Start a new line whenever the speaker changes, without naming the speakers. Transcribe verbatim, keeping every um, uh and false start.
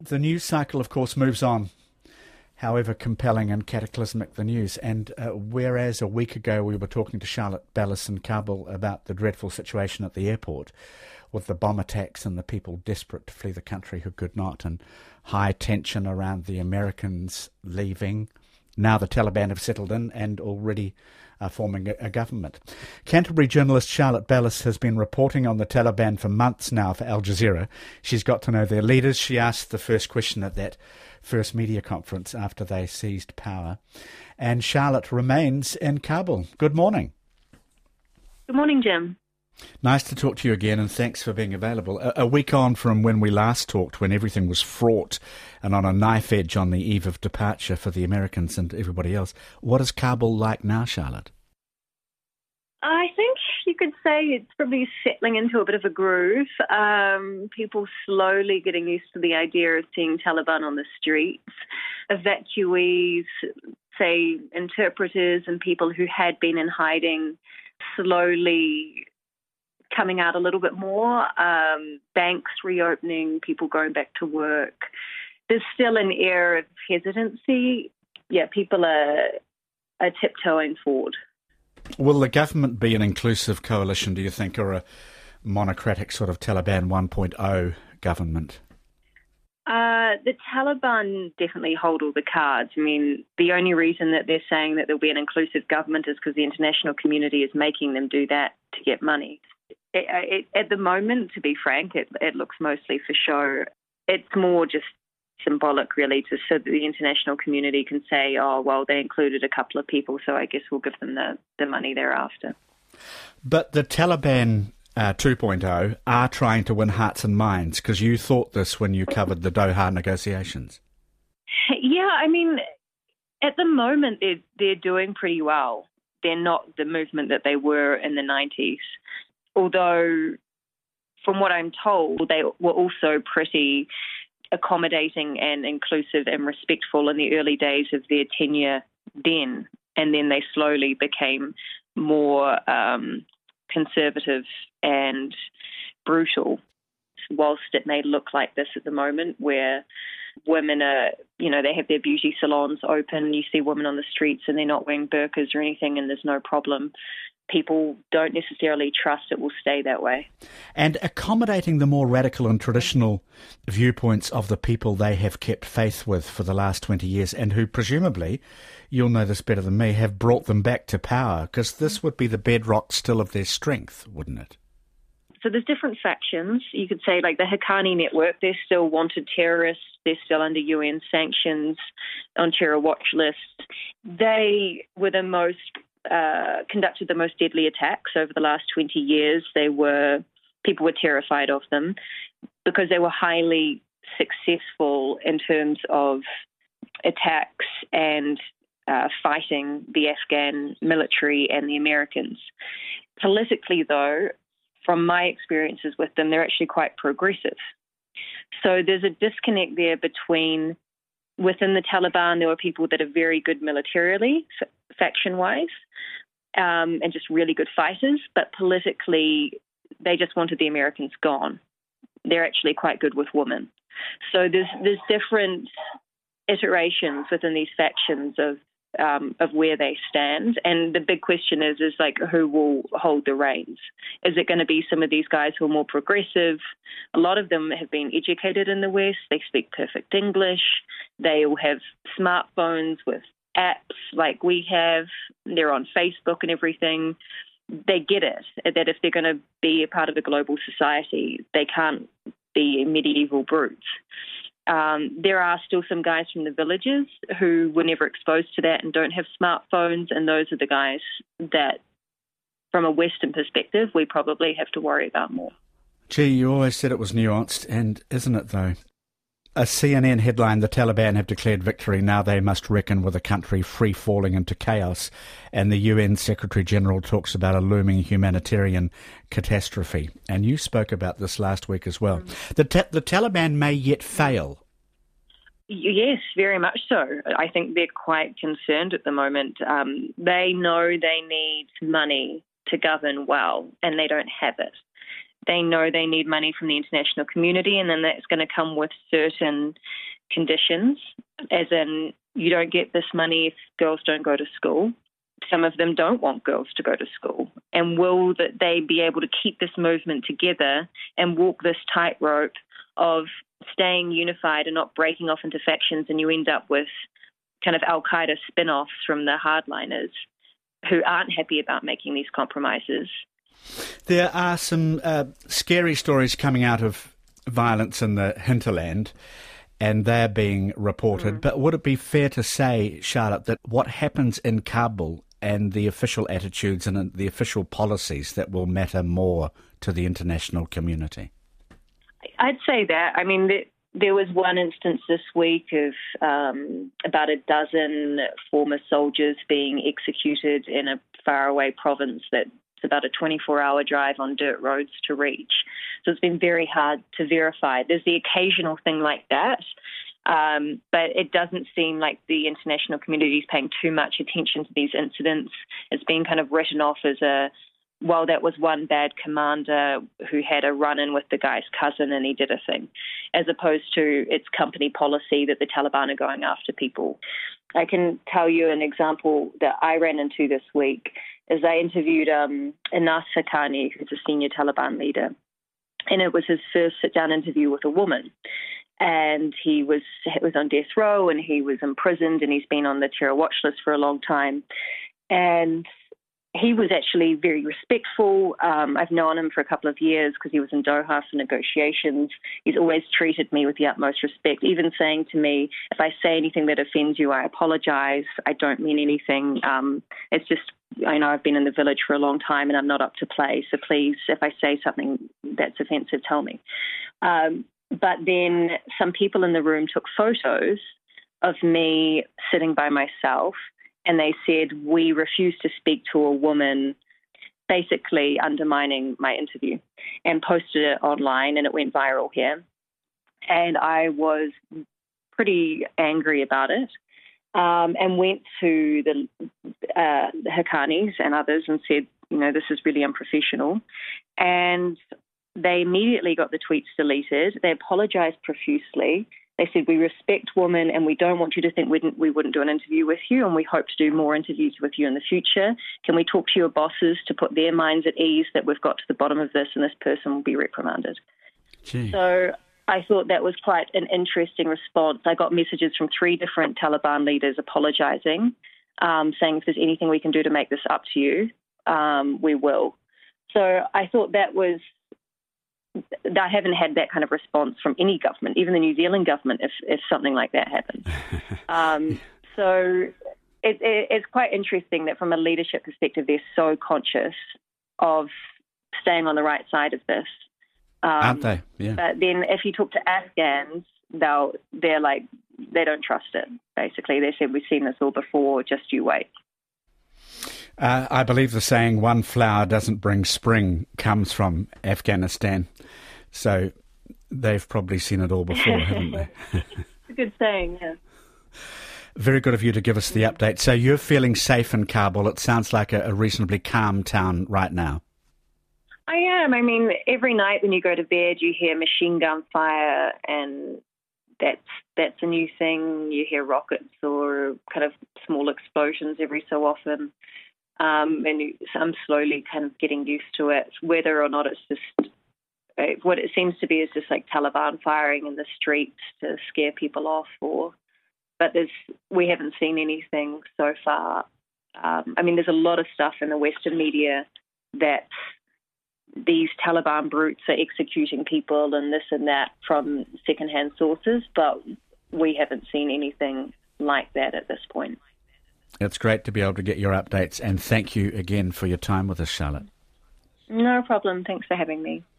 The news cycle, of course, moves on, however compelling and cataclysmic the news. And uh, whereas a week ago we were talking to Charlotte Bellis in Kabul about the dreadful situation at the airport, with the bomb attacks and the people desperate to flee the country who could not, and high tension around the Americans leaving. Now the Taliban have settled in and already are forming a, a government. Canterbury journalist Charlotte Bellis has been reporting on the Taliban for months now for Al Jazeera. She's got to know their leaders. She asked the first question at that first media conference after they seized power. And Charlotte remains in Kabul. Good morning.
Good morning, Jim.
Nice to talk to you again, and thanks for being available. A, a week on from when we last talked, when everything was fraught and on a knife edge on the eve of departure for the Americans and everybody else, what is Kabul like now, Charlotte?
I think you could say it's probably settling into a bit of a groove. Um, people slowly getting used to the idea of seeing Taliban on the streets. Evacuees, say interpreters and people who had been in hiding, slowly coming out a little bit more, um, banks reopening, people going back to work. There's still an air of hesitancy. Yeah, people are, are tiptoeing forward.
Will the government be an inclusive coalition, do you think, or a monocratic sort of Taliban one point oh government?
Uh, the Taliban definitely hold all the cards. I mean, the only reason that they're saying that there'll be an inclusive government is because the international community is making them do that to get money. It, it, at the moment, to be frank, it, it looks mostly for show. It's more just symbolic, really, to, so that the international community can say, oh, well, they included a couple of people, so I guess we'll give them the, the money thereafter.
But the Taliban uh, two point oh are trying to win hearts and minds, because you thought this when you covered the Doha negotiations.
Yeah, I mean, at the moment, they're, they're doing pretty well. They're not the movement that they were in the nineties. Although, from what I'm told, they were also pretty accommodating and inclusive and respectful in the early days of their tenure then. And then they slowly became more um, conservative and brutal, whilst it may look like this at the moment, where women are, you know, they have their beauty salons open, you see women on the streets and they're not wearing burqas or anything and there's no problem. People don't necessarily trust it will stay that way.
And accommodating the more radical and traditional viewpoints of the people they have kept faith with for the last twenty years, and who presumably, you'll know this better than me, have brought them back to power, because this would be the bedrock still of their strength, wouldn't it?
So there's different factions. You could say, like the Haqqani Network, they're still wanted terrorists. They're still under U N sanctions, on terror watch lists. They were the most Uh, conducted the most deadly attacks over the last twenty years. They were, people were terrified of them because they were highly successful in terms of attacks and uh, fighting the Afghan military and the Americans. Politically, though, from my experiences with them, they're actually quite progressive. So there's a disconnect there between, within the Taliban, there were people that are very good militarily, faction-wise, um, and just really good fighters, but politically, they just wanted the Americans gone. They're actually quite good with women. So there's there's different iterations within these factions of um, of where they stand, and the big question is is like who will hold the reins? Is it going to be some of these guys who are more progressive? A lot of them have been educated in the West. They speak perfect English. They all have smartphones with apps like we have. They're on Facebook and everything. They get it, that if they're going to be a part of a global society, they can't be medieval brutes. Um, there are still some guys from the villages who were never exposed to that and don't have smartphones, and those are the guys that, from a Western perspective, we probably have to worry about more.
Gee, you always said it was nuanced, and isn't it though? A C N N headline, the Taliban have declared victory, now they must reckon with a country free falling into chaos, and the U N Secretary-General talks about a looming humanitarian catastrophe. And you spoke about this last week as well. Mm. The, ta- the Taliban may yet fail.
Yes, very much so. I think they're quite concerned at the moment. Um, they know they need money to govern well, and they don't have it. they know they need money from the international community, and then that's going to come with certain conditions, as in you don't get this money if girls don't go to school. Some of them don't want girls to go to school. And will that they be able to keep this movement together and walk this tightrope of staying unified and not breaking off into factions, and you end up with kind of Al-Qaeda spin-offs from the hardliners who aren't happy about making these compromises.
There are some uh, scary stories coming out of violence in the hinterland, and they're being reported. Mm. But would it be fair to say, Charlotte, that what happens in Kabul and the official attitudes and the official policies that will matter more to the international community?
I'd say that. I mean, the, there was one instance this week of um, about a dozen former soldiers being executed in a faraway province that's about a twenty-four hour drive on dirt roads to reach. So it's been very hard to verify. There's the occasional thing like that, um, but it doesn't seem like the international community is paying too much attention to these incidents. It's been kind of written off as a, well, that was one bad commander who had a run-in with the guy's cousin and he did a thing, as opposed to its company policy that the Taliban are going after people. I can tell you an example that I ran into this week is I interviewed um, Anas Haqqani, who's a senior Taliban leader, and it was his first sit-down interview with a woman. And he was, was on death row and he was imprisoned and he's been on the terror watch list for a long time. And he was actually very respectful. Um, I've known him for a couple of years because he was in Doha for negotiations. He's always treated me with the utmost respect, even saying to me, if I say anything that offends you, I apologize. I don't mean anything. Um, it's just, I know I've been in the village for a long time and I'm not up to play. So please, if I say something that's offensive, tell me. Um, but then some people in the room took photos of me sitting by myself, and they said, we refuse to speak to a woman, basically undermining my interview, and posted it online, and it went viral here. And I was pretty angry about it, um, and went to the, uh, the Haqqanis and others and said, you know, this is really unprofessional. And they immediately got the tweets deleted. They apologized profusely. They said, we respect women and we don't want you to think we wouldn't, we wouldn't do an interview with you, and we hope to do more interviews with you in the future. Can we talk to your bosses to put their minds at ease that we've got to the bottom of this and this person will be reprimanded?
Gee.
So I thought that was quite an interesting response. I got messages from three different Taliban leaders apologizing, um, saying if there's anything we can do to make this up to you, um, we will. So I thought that was... I haven't had that kind of response from any government, even the New Zealand government, if, if something like that happens. um, so it, it, it's quite interesting that from a leadership perspective, they're so conscious of staying on the right side of this. Um,
Aren't they? Yeah.
But then if you talk to Afghans, they'll, they're like, they don't trust it, basically. They said, we've seen this all before, just you wait.
Uh, I believe the saying, one flower doesn't bring spring, comes from Afghanistan. So they've probably seen it all before, haven't they?
It's a good saying, yeah.
Very good of you to give us the update. So you're feeling safe in Kabul. It sounds like a, a reasonably calm town right now.
I am. I mean, every night when you go to bed, you hear machine gun fire, and that's that's a new thing. You hear rockets or kind of small explosions every so often. Um, and you, I'm slowly kind of getting used to it. Whether or not it's just, uh, what it seems to be is just like Taliban firing in the streets to scare people off, or, but there's, we haven't seen anything so far. Um, I mean, there's a lot of stuff in the Western media that these Taliban brutes are executing people and this and that from secondhand sources, but we haven't seen anything like that at this point.
It's great to be able to get your updates, and thank you again for your time with us, Charlotte.
No problem. Thanks for having me.